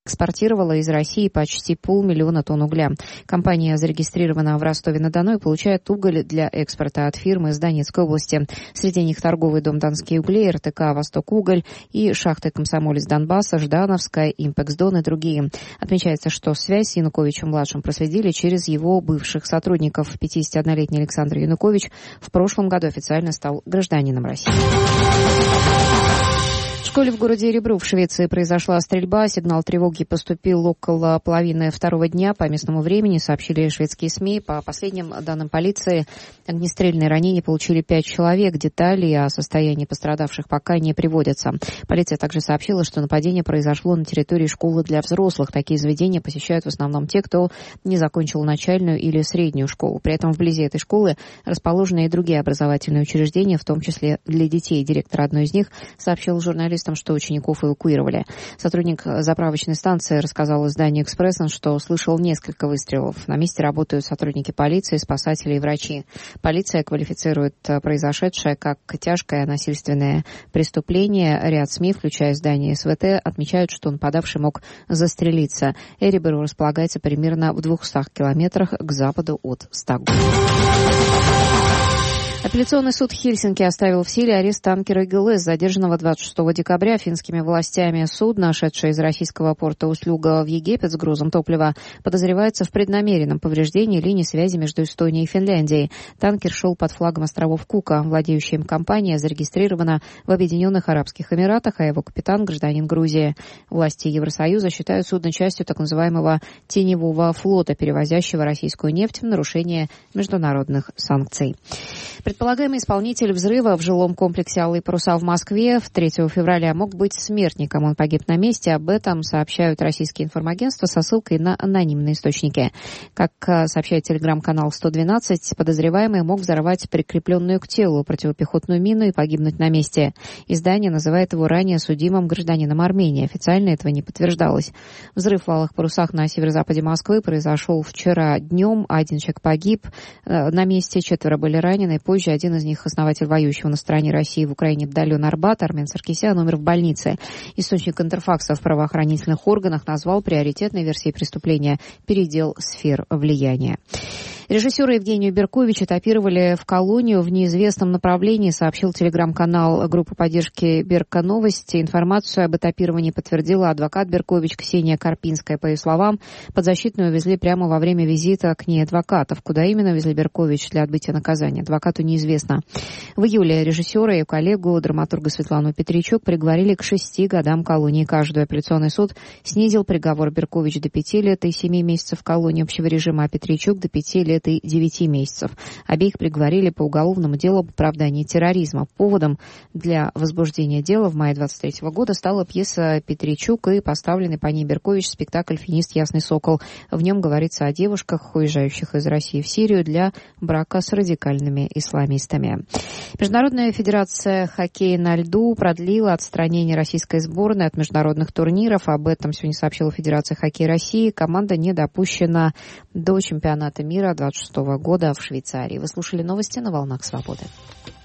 экспортировала из России почти 500 000 тонн угля. Компания зарегистрирована в Ростове-на-Дону и получает уголь для экспорта от фирмы из Донецкой области. Среди них торговый дом «Донские угли», РТК «Восток-Уголь» и шахты «Комсомолец Донбасса», «Ждановская», «Импекс-Дон» и другие. Отмечается, что связь с Януковичем-младшим проследили через его бывших сотрудников. 51-летний Александр Янукович в прошлом году официально стал гражданином России. В школе в городе Эребру в Швеции произошла стрельба. Сигнал тревоги поступил около половины второго дня по местному времени, сообщили шведские СМИ. По последним данным полиции, огнестрельные ранения получили 5 человек. Детали о состоянии пострадавших пока не приводятся. Полиция также сообщила, что нападение произошло на территории школы для взрослых. Такие заведения посещают в основном те, кто не закончил начальную или среднюю школу. При этом вблизи этой школы расположены и другие образовательные учреждения, в том числе для детей. Директор одной из них сообщил журналистам, что учеников эвакуировали. Сотрудник заправочной станции рассказал изданию «Экспресс», что слышал несколько выстрелов. На месте работают сотрудники полиции, спасатели и врачи. Полиция квалифицирует произошедшее как тяжкое насильственное преступление. Ряд СМИ, включая издание СВТ, отмечают, что нападавший мог застрелиться. Эребру располагается примерно в 200 километрах к западу от Стокгольма. Апелляционный суд Хельсинки оставил в силе арест танкера ИГЛС, задержанного 26 декабря финскими властями. Судно, шедшее из российского порта Услюга в Египет с грузом топлива, подозревается в преднамеренном повреждении линии связи между Эстонией и Финляндией. Танкер шел под флагом островов Кука. Владеющая им компания зарегистрирована в Объединенных Арабских Эмиратах, а его капитан – гражданин Грузии. Власти Евросоюза считают судно частью так называемого теневого флота, перевозящего российскую нефть в нарушение международных санкций. Предполагаемый исполнитель взрыва в жилом комплексе «Алые паруса» в Москве 3 февраля мог быть смертником. Он погиб на месте. Об этом сообщают российские информагентства со ссылкой на анонимные источники. Как сообщает телеграм-канал 112, подозреваемый мог взорвать прикрепленную к телу противопехотную мину и погибнуть на месте. Издание называет его ранее судимым гражданином Армении. Официально этого не подтверждалось. Взрыв в «Алых парусах» на северо-западе Москвы произошел вчера днем. 1 человек погиб на месте, 4 были ранены. Позже один из них, основатель воюющего на стороне России в Украине Бдалион Арбат, Армен Саркисян, умер в больнице. Источник Интерфакса в правоохранительных органах назвал приоритетной версией преступления передел сфер влияния. Режиссера Евгению Беркович этапировали в колонию в неизвестном направлении, сообщил телеграм-канал группы поддержки Берка Новости. Информацию об этапировании подтвердила адвокат Беркович Ксения Карпинская. По ее словам, подзащитную увезли прямо во время визита к ней адвокатов. Куда именно везли Беркович для отбытия наказания, адвокату неизвестно. В июле режиссера и коллегу, драматурга Светлану Петричук, приговорили к 6 годам колонии. Каждый апелляционный суд снизил приговор Беркович до 5 лет и 7 месяцев колонии общего режима, а Петричук до 5 лет и 9 месяцев. Обеих приговорили по уголовному делу об оправдании терроризма. Поводом для возбуждения дела в мае 23 года стала пьеса Петричук и поставленный по ней Беркович спектакль «Финист Ясный Сокол». В нем говорится о девушках, уезжающих из России в Сирию для брака с радикальными исламистами. Международная федерация хоккея на льду продлила отстранение российской сборной от международных турниров. Об этом сегодня сообщила Федерация хоккея России. Команда не допущена до чемпионата мира 26 года в Швейцарии. Вы слушали новости на «Волнах Свободы».